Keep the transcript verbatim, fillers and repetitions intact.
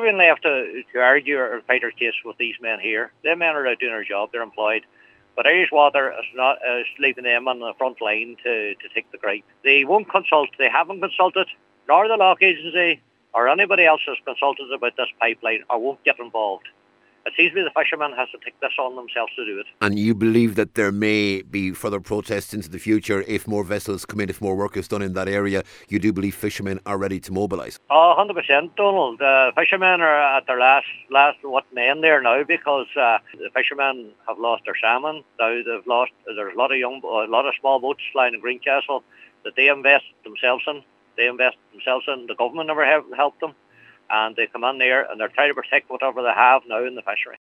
been left to, to argue or fight their case with these men here. The men are out doing their job, they're employed. But Irish Water is not is leaving them on the front line to, to take the gripe. They won't consult, they haven't consulted, nor the Lock Agency or anybody else has consulted about this pipeline or won't get involved. It seems to be the fishermen has to take this on themselves to do it. And you believe that there may be further protests into the future if more vessels come in, if more work is done in that area? You do believe fishermen are ready to mobilise? Oh, one hundred percent, Donald. The fishermen are at their last, last what end there now because uh, the fishermen have lost their salmon. Now they've lost, there's a lot of young, a lot of small boats flying in Greencastle that they invest themselves in. They invest themselves in. The government never have helped them. And they come in there and they're trying to protect whatever they have now in the fishery.